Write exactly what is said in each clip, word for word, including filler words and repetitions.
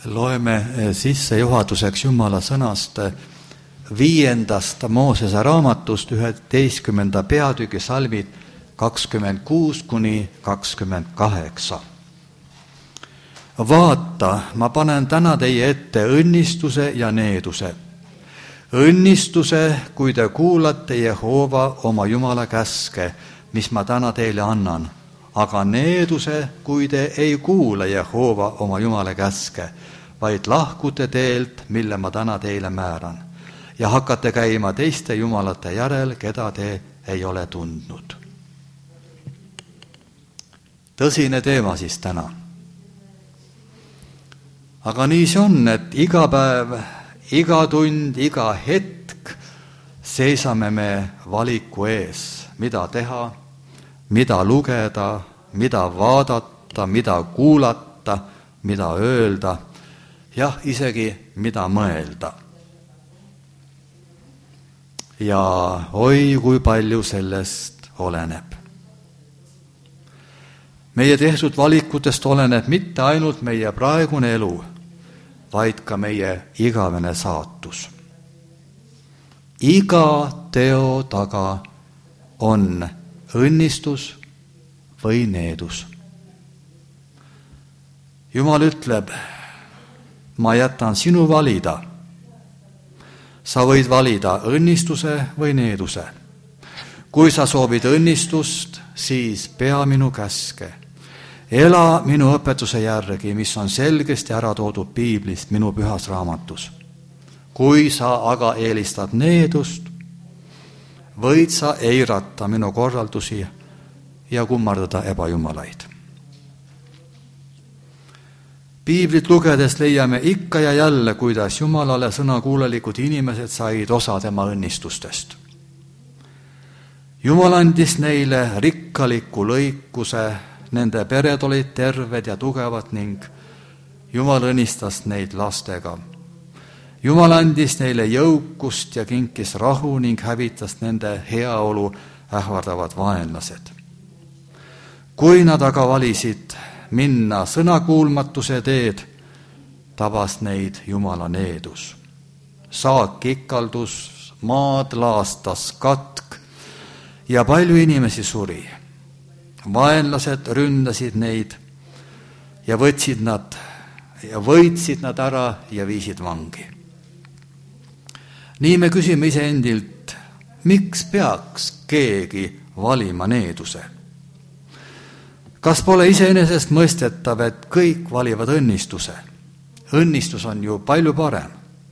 Loeme sissejuhatuseks Jumala sõnast viiendast Moosese raamatust üheteistkümnenda peatüki salmid kakskümmend kuus kuni kakskümmend kaheksa. Vaata, ma panen täna teie ette õnnistuse ja needuse. Õnnistuse, kui te kuulate Jehova oma Jumala käske, mis ma täna teile annan, aga needuse, kui te ei kuula Jehova oma Jumala käske, vaid lahkute teelt, mille ma täna teile määran, ja hakkate käima teiste jumalate järel, keda te ei ole tundnud. Tõsine teema siis täna. Aga nii see on, et iga päev, iga tund, iga hetk seisame me valiku ees, mida teha, mida lugeda, mida vaadata, mida kuulata, mida öelda, jah, isegi mida mõelda. Ja oi, kui palju sellest oleneb. Meie tehtud valikutest oleneb mitte ainult meie praegune elu, vaid ka meie igavene saatus. Iga teo taga on õnnistus või needus. Jumal ütleb, ma jätan sinu valida. Sa võid valida õnnistuse või needuse. Kui sa soovid õnnistust, siis pea minu käske. Ela minu õpetuse järgi, mis on selgesti ära toodud Piiblist minu pühas raamatus. Kui sa aga eelistad needust, võid sa eirata minu korraldusi ja kummardada ebajumalaid. Piiblit lugedes leiame ikka ja jälle, kuidas Jumalale sõnakuulelikud inimesed said osa tema õnnistustest. Jumal andis neile rikkaliku lõikuse, nende pered olid terved ja tugevad ning Jumal õnnistas neid lastega. Jumal andis neile jõukust ja kinkis rahu ning hävitas nende heaolu ähvardavad vaenlased. Kui nad aga valisid minna sõnakuulmatuse teed, tabas neid Jumala needus. Saak ikaldus, maad laastas katk ja palju inimesi suri. Vaenlased ründasid neid ja võtsid nad ja võitsid nad ära ja viisid vangi. Nii me küsime iseendilt, miks peaks keegi valima needuse? Kas pole iseenesest mõistetav, et kõik valivad õnnistuse? Õnnistus on ju palju parem.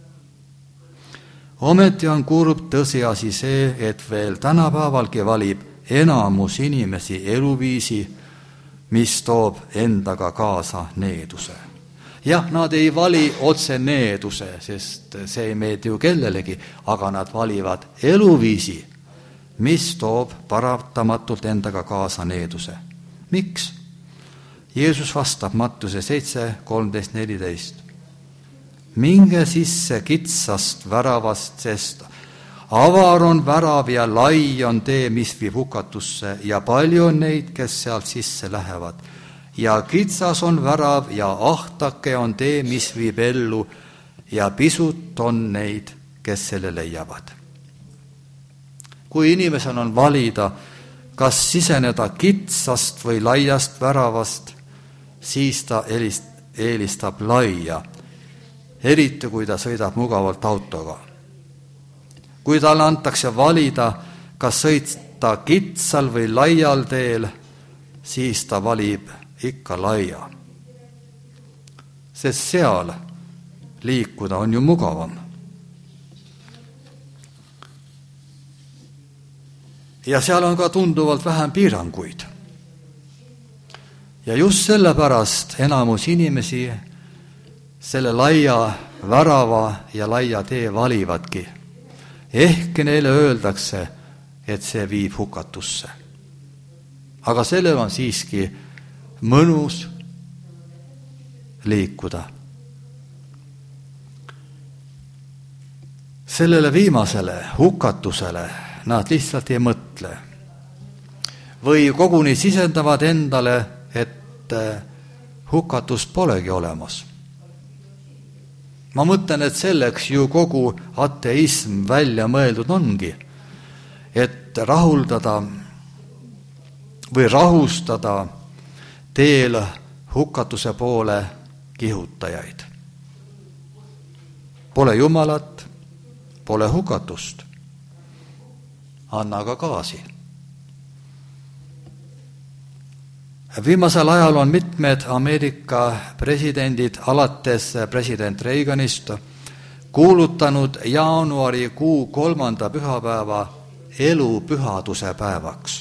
Ometi on kurb tõsiasi see, et veel tänapäevalgi valib enamus inimesi eluviisi, mis toob endaga kaasa needuse. Jah, nad ei vali otse needuse, sest see ei meeldi ju kellelegi, aga nad valivad eluviisi, mis toob paratamatult endaga kaasa needuse. Miks? Jeesus vastab Mattuse seitse, kolmteist, neliteist. Minge sisse kitsast väravast, sest avar on värav ja lai on tee, mis viib hukatusse ja palju on neid, kes sealt sisse lähevad. Ja kitsas on värav ja ahtake on tee, mis viib ellu ja pisut on neid, kes selle leiavad. Kui inimesel on valida, kas siseneda kitsast või laiast väravast, siis ta eelistab laia, eriti kui ta sõidab mugavalt autoga. Kui talle antakse valida, kas sõita kitsal või laial teel, siis ta valib ikka laia. Sest seal liikuda on ju mugavam. Ja seal on ka tunduvalt vähem piiranguid. Ja just sellepärast enamus inimesi selle laia värava ja laia tee valivadki. Ehk neile öeldakse, et see viib hukatusse. Aga sellel on siiski mõnus liikuda. Sellele viimasele hukatusele nad lihtsalt ei mõtle. Või koguni sisendavad endale, et hukatust polegi olemas. ma mõtlen, et selleks ju kogu ateism välja mõeldud ongi, et rahuldada või rahustada teel hukatuse poole kihutajaid. Pole Jumalat, pole hukatust. Anna aga gaasi. Viimasel ajal on mitmed Ameerika presidendid, alates president Reaganist, kuulutanud jaanuarikuu kolmanda pühapäeva elupühaduse päevaks.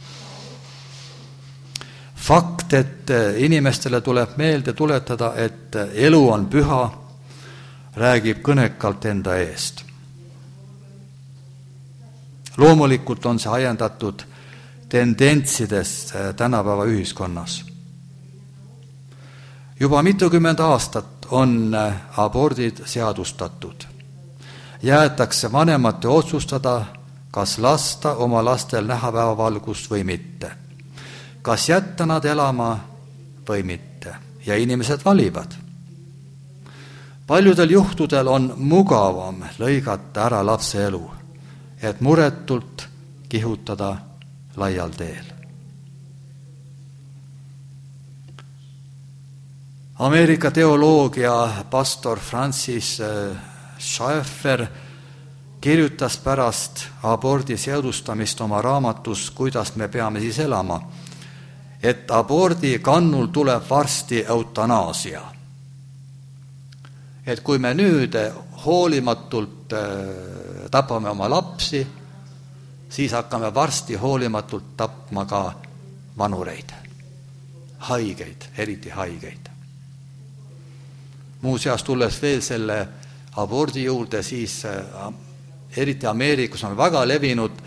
Fakt, et inimestele tuleb meelde tuletada, et elu on püha, räägib kõnekalt enda eest. Loomulikult on see ajendatud tendentsidest tänapäeva ühiskonnas. Juba mitukümmend aastat on abordid seadustatud. Jäetakse vanemate otsustada, kas lasta oma lastel näha päevavalgust või mitte. Kas jätta nad elama või mitte. Ja inimesed valivad. Paljudel juhtudel on mugavam lõigata ära lapse elu, et muretult kihutada laial teel. Ameerika teoloogia pastor Francis Schaeffer kirjutas pärast abordi seadustamist oma raamatus, kuidas me peame siis elama, et abordi kannul tuleb varsti eutanaasia. Et kui me nüüd hoolimatult tapame oma lapsi, siis hakkame varsti hoolimatult tapma ka vanureid, haigeid, eriti haigeid. Muuseas, tulles veel selle abordi juurde, siis eriti Ameerikas on väga levinud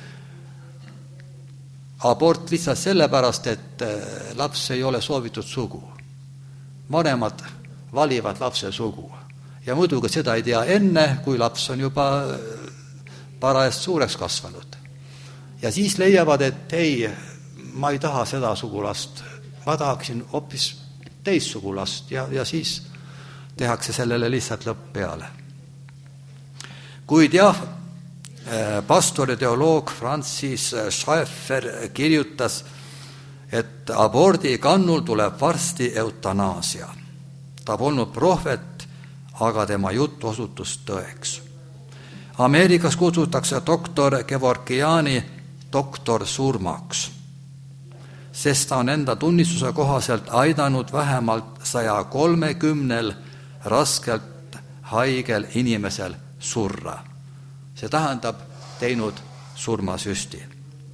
abort lihtsalt sellepärast, et laps ei ole soovitud sugu. Vanemad valivad lapse sugu. Ja muidugi seda ei tea enne, kui laps on juba parajast suureks kasvanud. Ja siis leiavad, et ei, ma ei taha seda sugulast, ma tahaksin hoopis teist sugulast ja, ja siis tehakse sellele lihtsalt lõpp peale. Kuid jah, pastor ja teoloog Francis Schaeffer kirjutas, et abordi kannul tuleb varsti eutanaasia. Ta polnud prohvet, aga tema jutt osutus tõeks. Ameerikas kutsutakse doktor Kevorkiani doktor surmaks, sest ta on enda tunnistuse kohaselt aidanud vähemalt saja kolmekümnel raskelt haigel inimesel surra. See tähendab teinud surmasüsti.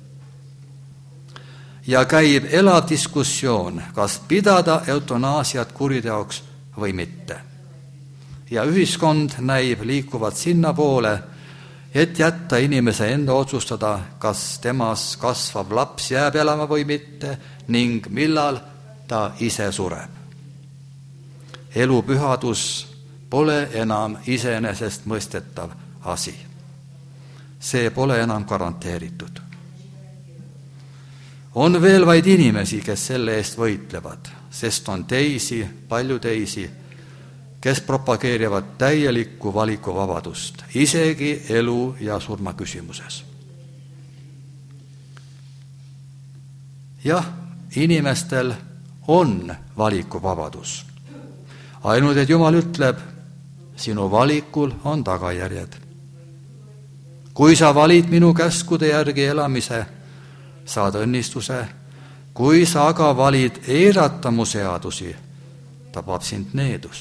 Ja käib elav diskussioon, kas pidada eutanaasiat kuriteoks või mitte. Ja ühiskond näib liikuvat sinna poole, et jätta inimese enda otsustada, kas temas kasvav laps jääb elama või mitte ning millal ta ise sureb. Elu pühadus pole enam iseenesest mõistetav asi. See pole enam garanteeritud. On veel vaid inimesi, kes selle eest võitlevad, sest on teisi, palju teisi, kes propageerivad täielikku valikuvabadust, isegi elu ja surma küsimuses. Jah, inimestel on valikuvabadus. Ainult, et Jumal ütleb, sinu valikul on tagajärjed. Kui sa valid minu käskude järgi elamise, saad õnnistuse. Kui sa aga valid eirata mu seadusi, tabab sind needus.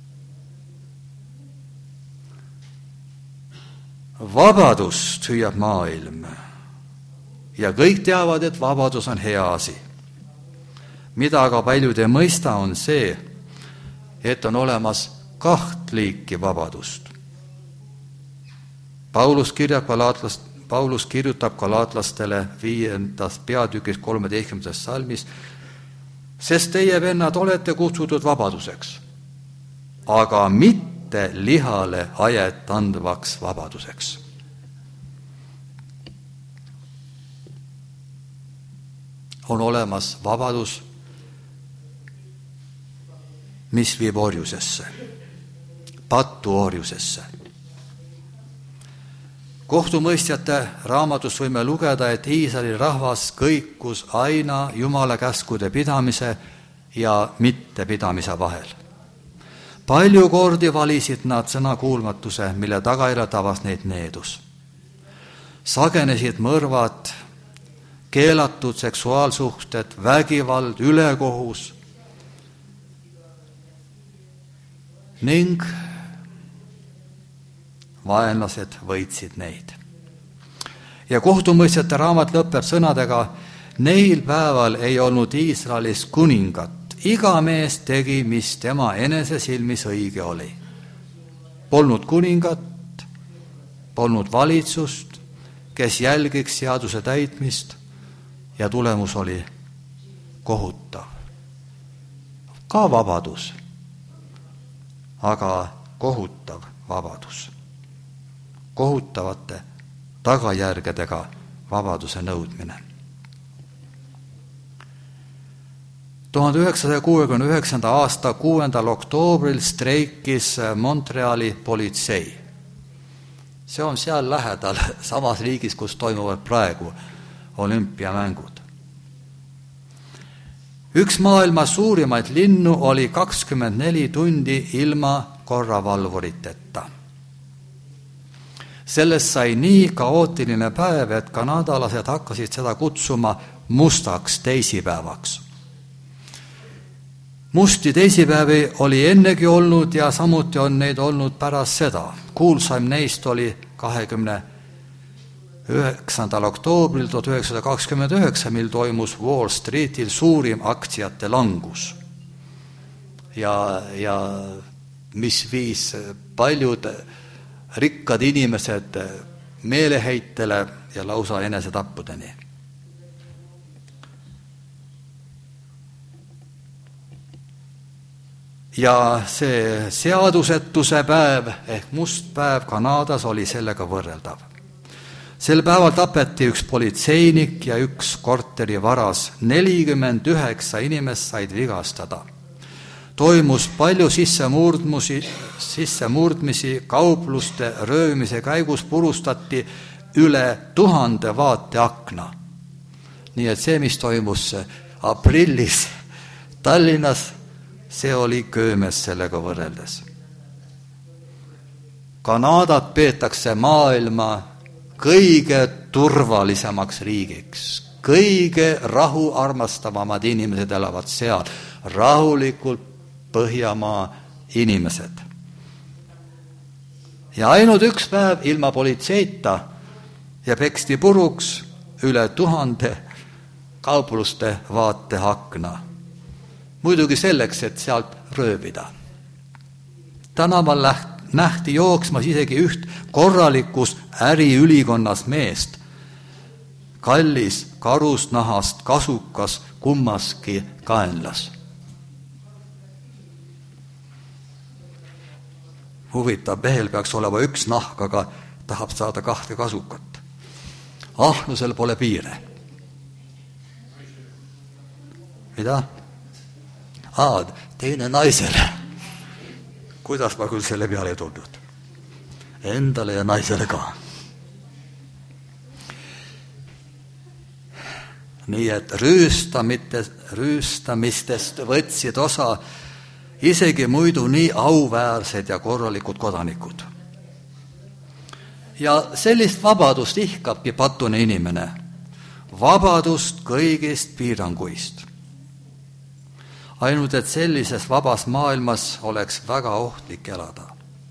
Vabadust hüüab maailm ja kõik teavad, et vabadus on hea asi. Mida aga paljud ei mõista, on see, et on olemas kaht liiki vabadust. Paulus kirjab Galaatlast, Paulus kirjutab galaatlastele viiendas peatükis kolmeteistkümnendas salmis, sest teie vennad olete kutsutud vabaduseks, aga mitte lihale ajet andvaks vabaduseks. On olemas vabadus, mis viib orjusesse. patuorjusesse. Kohtumõistjate raamatust võime lugeda, et Iisraeli rahvas kõikus aina Jumala käskude pidamise ja mittepidamise vahel. Palju kordi valisid nad sõnakuulmatuse, mille tagajärjel tabas neid needus. Sagenesid mõrvad, keelatud seksuaalsuhted, vägivald, ülekohus ning vaenlased võitsid neid. Ja kohtumõistjate raamat lõpeb sõnadega: neil päeval ei olnud Iisraelis kuningat, iga mees tegi, mis tema enese silmis õige oli. Polnud kuningat, polnud valitsust, kes jälgiks seaduse täitmist, ja tulemus oli kohutav. Ka vabadus, aga kohutav vabadus. Kohutavate tagajärgedega vabaduse nõudmine. tuhande üheksasaja kuuekümne üheksanda aasta kuuendal oktoobril streikis Montreali politsei. See on seal lähedal, samas riigis, kus toimuvad praegu olümpiamängud. Üks maailma suurimaid linnu oli kakskümmend neli tundi ilma korravalvuriteta. Sellest sai nii kaootiline päev, et kanadalased hakkasid seda kutsuma mustaks teisipäevaks. Musti teisipäevi oli ennegi olnud ja samuti on neid olnud pärast seda. Kuulsaim neist oli kahekümne üheksandal oktoobril tuhat üheksasada kakskümmend üheksa, mil toimus Wall Streetil suurim aktsiate langus. Ja, ja mis viis paljud rikkad inimesed meeleheitele ja lausa enesetappudeni. Ja see seadusetuse päev ehk must päev Kanadas oli sellega võrreldav. Sel päeval tapeti üks politseinik ja üks korteri varas. nelikümmend üheksa inimest said vigastada. Toimus palju sissemurdmusi, sissemurdmisi, kaupluste röömise käigus purustati üle tuhande vaateakna. Nii et see, mis toimus aprillis Tallinnas, see oli köömes sellega võrreldes. Kanadat peetakse maailma kõige turvalisemaks riigiks. Kõige rahu armastavamad inimesed elavad seal. Rahulikult Põhjamaa inimesed. Ja ainult üks päev ilma politseita ja peksti puruks üle tuhande kaupluste vaateakna. Muidugi selleks, et sealt röövida. Tänaval nähti jooksmas isegi üht korralikus äriülikonnas meest. Kallis karusnahast kasukas kummaski kaenlas. Huvitav, mehel peaks olema üks nahk, aga tahab saada kahte kasukat. Ahnusel pole piire. Mida? Aa, teine naisele. Kuidas ma küll selle peale ei tulnud? Endale ja naisele ka. Nii et rüüstamistest võtsid osa isegi muidu nii auväärsed ja korralikud kodanikud. Ja sellist vabadust ihkabki patune inimene. Vabadust kõigist piiranguist. Ainult, et sellises vabas maailmas oleks väga ohtlik elada.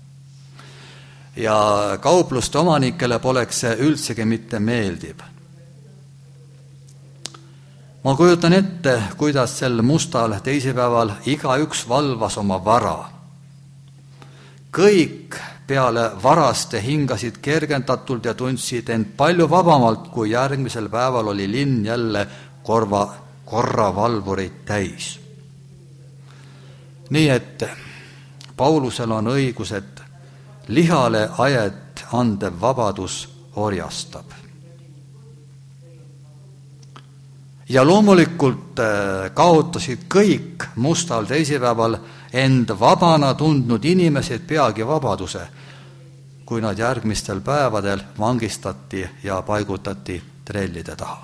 Ja kaupluste omanikele poleks see üldsegi mitte meeldiv. Ma kujutan ette, kuidas sel mustal teisipäeval igaüks valvas oma vara. Kõik peale varaste hingasid kergendatult ja tundsid end palju vabamalt, kui järgmisel päeval oli linn jälle korva, korravalvureid täis. Nii et Paulusel on õigus, et lihale ajet andev vabadus orjastab. Ja loomulikult kaotasid kõik mustal teisipäeval end vabana tundnud inimesed peagi vabaduse, kui nad järgmistel päevadel vangistati ja paigutati trellide taha.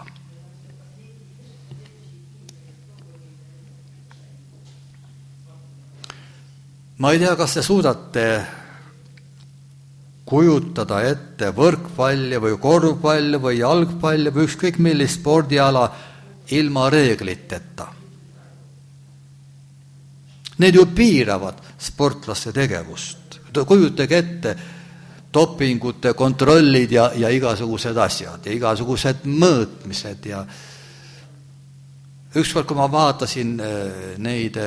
Ma ei tea, kas te suudate kujutada ette võrkpalli või korvpalli või jalgpalli või ükskõik millist spordiala ilma reegliteta. Need ju piiravad sportlaste tegevust. Kujutage ette dopingute kontrollid ja, ja igasugused asjad ja igasugused mõõtmised. Ja ükskord, kui ma vaatasin neid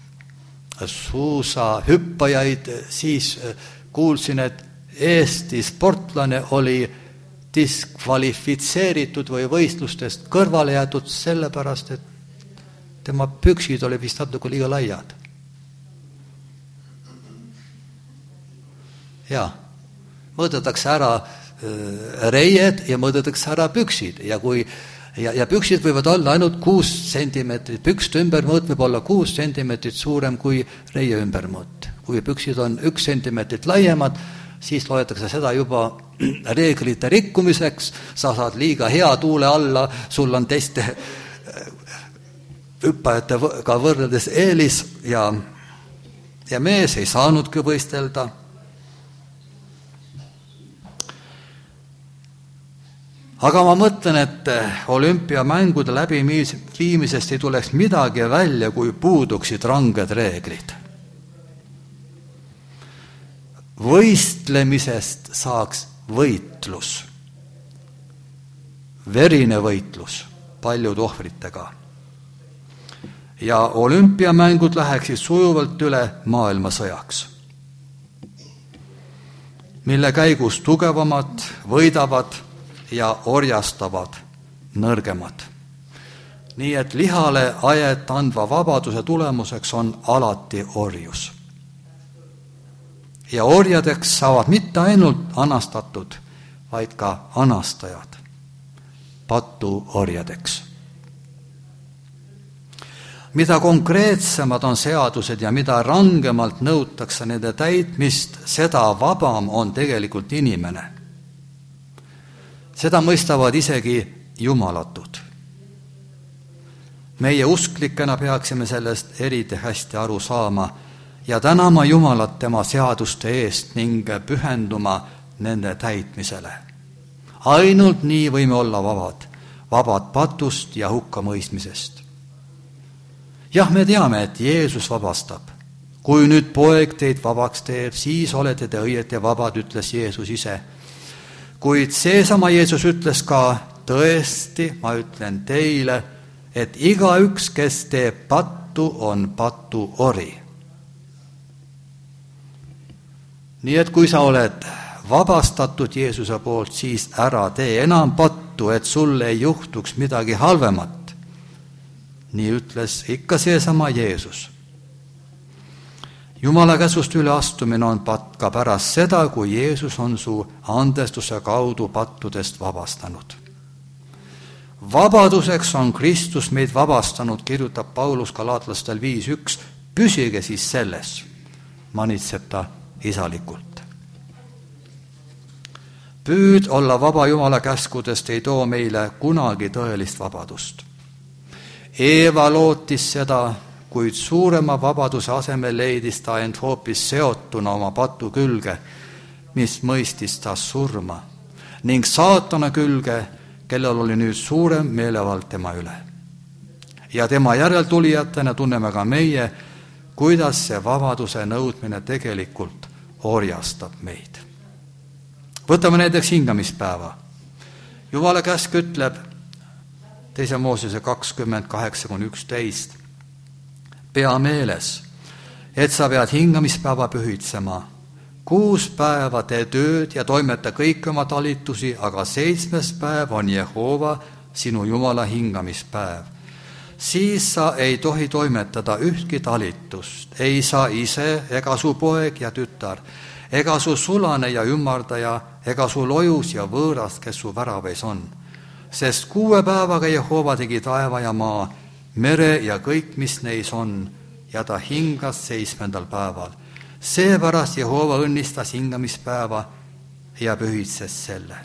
suusahüppajaid, siis kuulsin, et Eesti sportlane oli diskvalifitseeritud või võistlustest kõrvale jäetud sellepärast, et tema püksid oli vist natuke liiga laiad. Jaa, mõõdetakse ära reied ja mõõdetakse ära püksid ja kui ja, ja püksid võivad olla ainult kuus sentimeetrit, pükste ümbermõõt võib olla kuus sentimeetrit suurem kui reie ümbermõõt. Kui püksid on üks sentimeetrit laiemad, siis loetakse seda juba reeglite rikkumiseks, sa saad liiga hea tuule alla, sul on teiste hüppajatega võrreldes eelis ja, ja mees ei saanudki võistelda. Aga ma mõtlen, et olümpiamängude läbiviimisest ei tuleks midagi välja, kui puuduksid ranged reeglid. Võistlemisest saaks võitlus, verine võitlus paljude ohvritega. Ja olümpiamängud läheksid sujuvalt üle maailmasõjaks, mille käigus tugevamad võidavad ja orjastavad nõrgemad. Nii et lihale ajet andva vabaduse tulemuseks on alati orjus. Ja orjadeks saavad mitte ainult anastatud, vaid ka anastajad, patu orjadeks. Mida konkreetsemad on seadused ja mida rangemalt nõutakse nende täitmist, seda vabam on tegelikult inimene. Seda mõistavad isegi jumalatud. Meie usklikena peaksime sellest eriti hästi aru saama ja tänama Jumalat tema seaduste eest ning pühenduma nende täitmisele. Ainult nii võime olla vabad, vabad patust ja hukkamõistmisest. Jah, me teame, et Jeesus vabastab. Kui nüüd poeg teid vabaks teeb, siis olete te õieti vabad, ütles Jeesus ise. Kuid seesama Jeesus ütles ka, tõesti, ma ütlen teile, et igaüks, kes teeb pattu, on patu ori. Nii et kui sa oled vabastatud Jeesuse poolt, siis ära tee enam pattu, et sul ei juhtuks midagi halvemat. Nii ütles ikka seesama Jeesus. Jumala käsust üle astumine on patt ka pärast seda, kui Jeesus on su andestuse kaudu pattudest vabastanud. Vabaduseks on Kristus meid vabastanud, kirjutab Paulus Galaatlastel viis üks, püsige siis selles, manitseb ta isalikult. Püüd olla vaba Jumala käskudest ei too meile kunagi tõelist vabadust. Eeva lootis seda, kuid suurema vabaduse asemel leidis ta end hoopis seotuna oma patu külge, mis mõistis ta surma, ning saatana külge, kellel oli nüüd suurem meelevald tema üle. Ja tema järeltulijatena tunneme ka meie, kuidas see vabaduse nõudmine tegelikult orjastab meid. Võtame näiteks hingamispäeva. Jumala käsk ütleb teise Moosese kakskümmend kaheksa kuni üksteist. Pea meeles, et sa pead hingamispäeva pühitsema. Kuus päeva tee tööd ja toimeta kõik oma talitusi, aga seitsmes päev on Jehova sinu Jumala hingamispäev. Siis sa ei tohi toimetada ühtki talitust, ei sa ise ega su poeg ja tütar, ega su sulane ja ümmardaja, ega su lojus ja võõras, kes su väraveis on. Sest kuue päevaga Jehova tegi taeva ja maa, mere ja kõik, mis neis on, ja ta hingas seitsmendal päeval. Seepärast Jehova õnnistas hingamispäeva ja pühitses selle.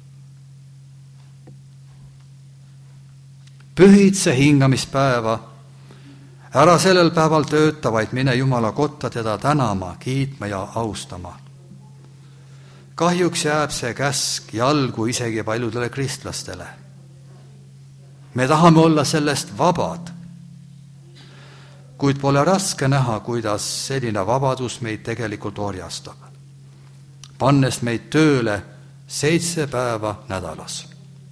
Pühitse hingamispäeva, ära sellel päeval tööta, vaid mine Jumala kotta teda tänama, kiitma ja austama. Kahjuks jääb see käsk jalgu isegi paljudele kristlastele. Me tahame olla sellest vabad, kuid pole raske näha, kuidas selline vabadus meid tegelikult orjastab, pannes meid tööle seitse päeva nädalas.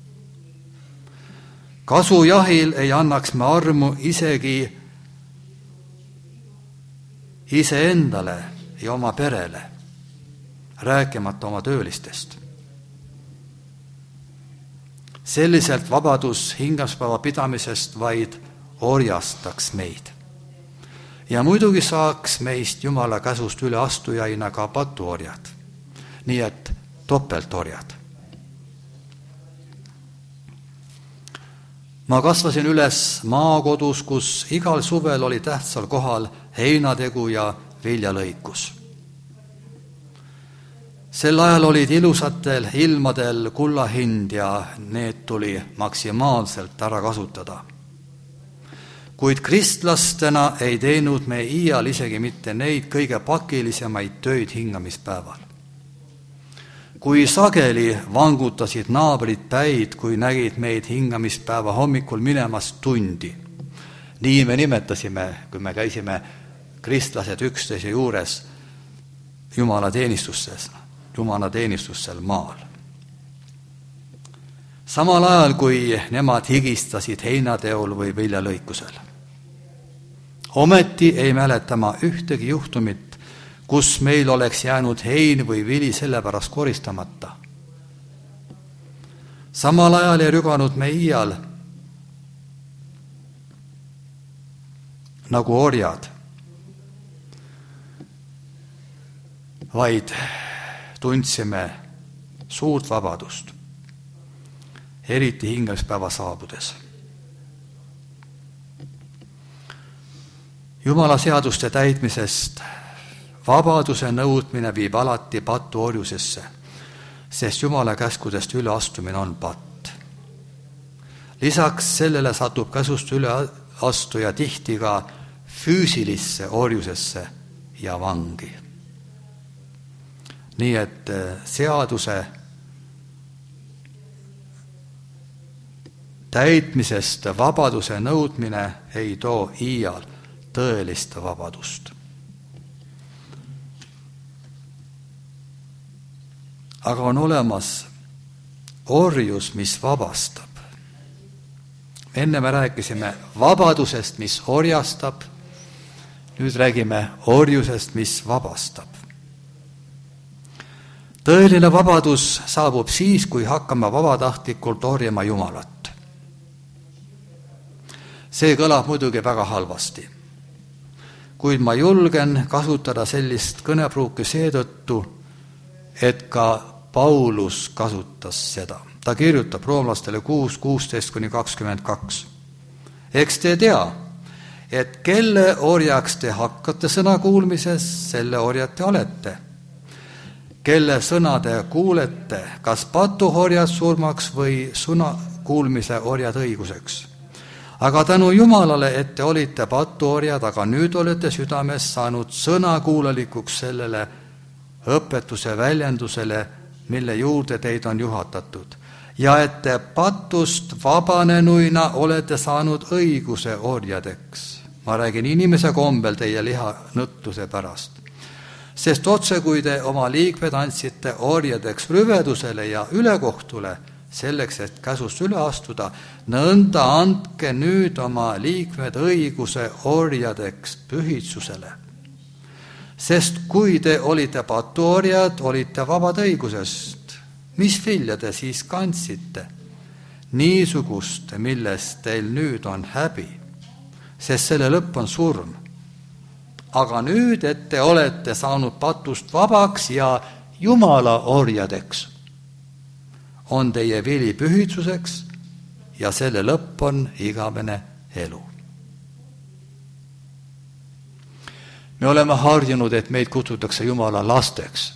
Kasujahil ei annaks me armu isegi iseendale ja oma perele, rääkimata oma töölistest. Selliselt vabadus hingamispäeva pidamisest vaid orjastaks meid. Ja muidugi saaks meist Jumala käsust üle astujaina ka patuorjad, nii et topeltorjad. Ma kasvasin üles maakodus, kus igal suvel oli tähtsal kohal heinategu ja viljalõikus. Sel ajal olid ilusatel ilmadel kullahind ja need tuli maksimaalselt ära kasutada. Kuid kristlastena ei teinud me iial isegi mitte neid kõige pakilisemaid töid hingamispäeval. Kui sageli vangutasid naabrid päid, kui nägid meid hingamispäeva hommikul minemas tundi. Nii me nimetasime, kui me käisime kristlased üksteise juures Jumala teenistustes, Jumala teenistusel maal. Samal ajal, kui nemad higistasid heinateol või viljalõikusel. Ometi ei mäleta ma ühtegi juhtumit, kus meil oleks jäänud hein või vili sellepärast koristamata. Samal ajal ei rüganud me iial nagu orjad, vaid tundsime suurt vabadust, eriti hingamispäeva saabudes. Jumala seaduste täitmisest vabaduse nõudmine viib alati patu orjusesse, sest Jumala käskudest üle astumine on patt. Lisaks sellele satub käsust üle astuja tihti ka füüsilisse orjusesse ja vangi. Nii et seaduse täitmisest vabaduse nõudmine ei too iial tõelist vabadust. Aga on olemas orjus, mis vabastab. Enne me rääkisime vabadusest, mis orjastab. Nüüd räägime orjusest, mis vabastab. Tõeline vabadus saabub siis, kui hakkame vabatahtlikult orjama Jumalat. See kõlab muidugi väga halvasti, kuid ma julgen kasutada sellist kõnepruuki seetõttu, et ka Paulus kasutas seda. Ta kirjutab roomlastele kuus, kuusteist kuni kakskümmend kaks. Eks te tea, et kelle orjaks te hakkate sõna kuulmises, selle orjad te olete. Kelle sõna te kuulete, kas patuorjad surmaks või sõna kuulmise orjad õiguseks. Aga tänu Jumalale, et te olite patuorjad, aga nüüd olete südames saanud sõnakuulelikuks sellele õpetuse väljendusele, mille juurde teid on juhatatud. Ja et te patust vabanenuina olete saanud õiguse orjadeks. Ma räägin inimese kombel teie liha nõtluse pärast. Sest otse, kui te oma liikmed andsite orjadeks rüvedusele ja ülekohtule, selleks, et käsust üle astuda, nõnda andke nüüd oma liikmed õiguse orjadeks pühitsusele. Sest kui te olite patuorjad, olite vabad õigusest. Mis vilja te siis kandsite? Niisugust, millest teil nüüd on häbi, sest selle lõpp on surm. Aga nüüd, et te olete saanud patust vabaks ja Jumala orjadeks, on teie vili pühitsuseks ja selle lõpp on igavene elu. me oleme harjunud, et meid kutsutakse Jumala lasteks.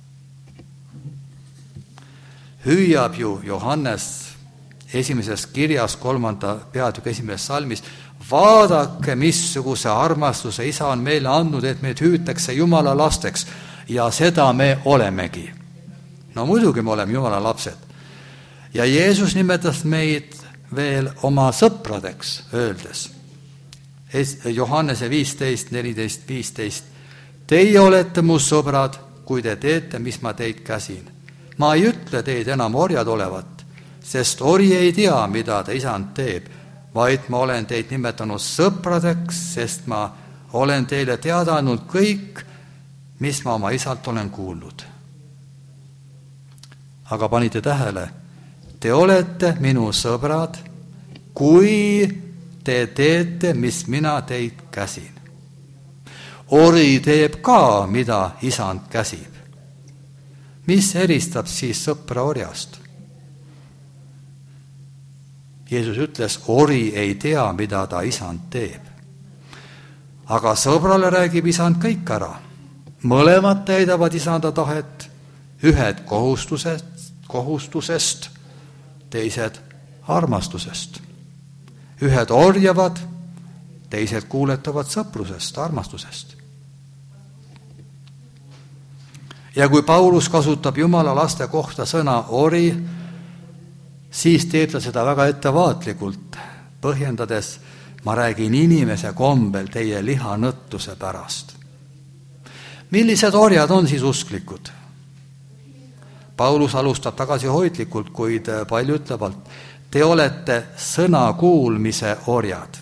Hüüab ju Johannes esimeses kirjas kolmanda peatüki esimeses salmis, vaadake, missuguse armastuse Isa on meile andnud, et meid hüütakse Jumala lasteks, ja seda me olemegi. No muidugi me oleme Jumala lapsed. Ja Jeesus nimetas meid veel oma sõpradeks, öeldes Johannese viisteist, neliteist, viisteist. Teie olete mu sõbrad, kui te teete, mis ma teid käsin. Ma ei ütle teid enam orjad olevat, sest ori ei tea, mida ta isand teeb, vaid ma olen teid nimetanud sõpradeks, sest ma olen teile teada andnud kõik, mis ma oma isalt olen kuulnud. Aga panite tähele, te olete minu sõbrad, kui te teete, mis mina teid käsin. Ori teeb ka, mida isand käsib. Mis eristab siis sõpra orjast? Jeesus ütles, ori ei tea, mida ta isand teeb. Aga sõbrale räägib isand kõik ära. Mõlemad täidavad isanda tahet, ühed kohustusest, kohustusest, teised armastusest. Ühed orjavad, teised kuuletavad sõprusest, armastusest. Ja kui Paulus kasutab Jumala laste kohta sõna ori, siis teeb ta seda väga ettevaatlikult, põhjendades, ma räägin inimese kombel teie lihanõttuse pärast. Millised orjad on siis usklikud? Paulus alustab tagasihoidlikult, kuid palju ütlevalt, te olete sõna kuulmise orjad.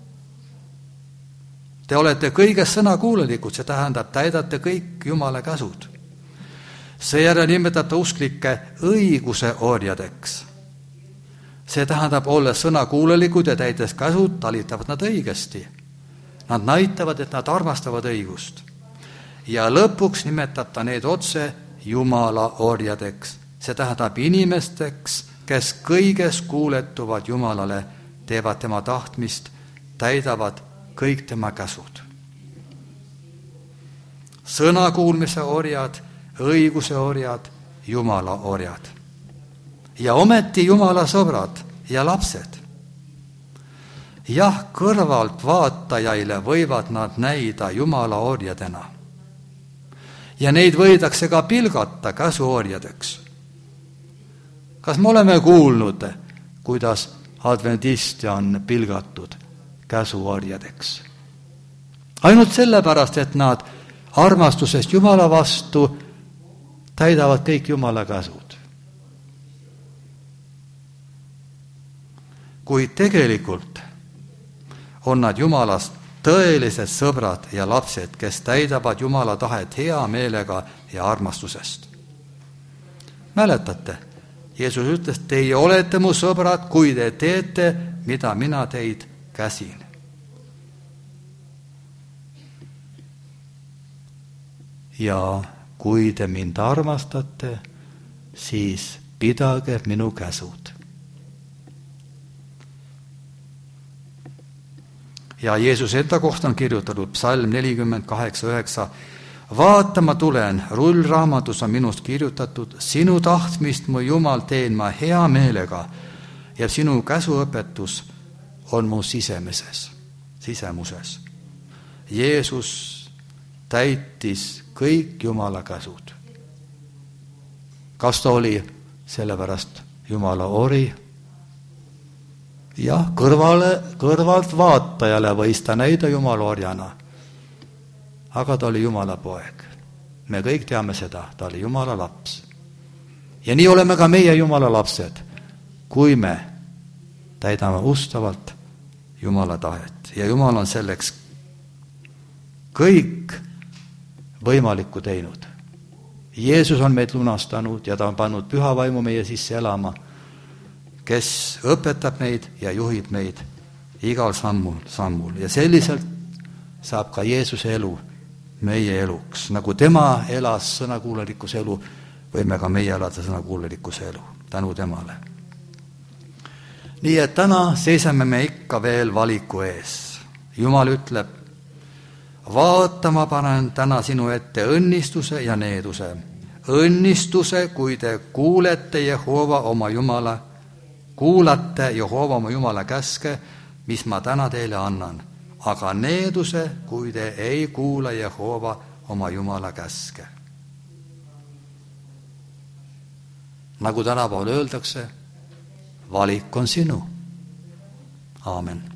Te olete kõiges sõna kuulelikud, see tähendab, täidate kõik Jumala käsud. Seejärel nimetab ta usklikke õiguse orjadeks. See tähendab, olles sõna kuulelikud ja täites käsud, talitavad nad õigesti. Nad näitavad, et nad armastavad õigust. Ja lõpuks nimetab ta need otse Jumala orjadeks. See tähendab inimesteks, kes kõiges kuuletuvad Jumalale, teevad tema tahtmist, täidavad kõik tema käsud. Sõna kuulmise orjad, õiguse orjad, Jumala orjad. Ja ometi Jumala sõbrad ja lapsed. Jah, kõrvalt vaatajaile võivad nad näida Jumala orjadena. Ja neid võidakse ka pilgata käsuorjadeks. Kas me oleme kuulnud, kuidas adventisti on pilgatud käsuorjadeks? Ainult sellepärast, et nad armastusest Jumala vastu täidavad kõik Jumala käsud. Kuid tegelikult on nad Jumalast tõelised sõbrad ja lapsed, kes täidavad Jumala tahet hea meelega ja armastusest. Mäletate? Jeesus ütles, teie olete mu sõbrad, kui te teete, mida mina teid käsin. Ja kui te mind armastate, siis pidage minu käsud. Ja Jeesus enda kohta on kirjutatud psalm nelikümmend kaheksa üheksa. Vaata, ma tulen, rullraamatus on minust kirjutatud, sinu tahtmist, mu Jumal, teen ma hea meelega ja sinu käsuõpetus on mu sisemises, sisemuses. Jeesus täitis kõik Jumala käsud. Kas ta oli sellepärast Jumala ori? Jah, kõrvale, kõrvalt vaatajale võis ta näida Jumala orjana. Aga ta oli Jumala poeg. Me kõik teame seda, ta oli Jumala laps. Ja nii oleme ka meie Jumala lapsed, kui me täidame ustavalt Jumala tahet. Ja Jumal on selleks kõik võimalikku teinud. Jeesus on meid lunastanud ja ta on pannud püha vaimu meie sisse elama, kes õpetab meid ja juhib meid igal sammul, sammul. Ja selliselt saab ka Jeesuse elu meie eluks. Nagu tema elas sõnakuulelikus elu, võime ka meie elada sõnakuulelikus elu. Tänu temale. Nii et täna seisame me ikka veel valiku ees. Jumal ütleb, vaata, ma panen täna sinu ette õnnistuse ja needuse. Õnnistuse, kui te kuulete Jehova oma Jumala, kuulate Jehova oma Jumala käske, mis ma täna teile annan. Aga needuse, kui te ei kuula Jehova oma Jumala käske. Nagu tänapäeval öeldakse, valik on sinu. Aamen.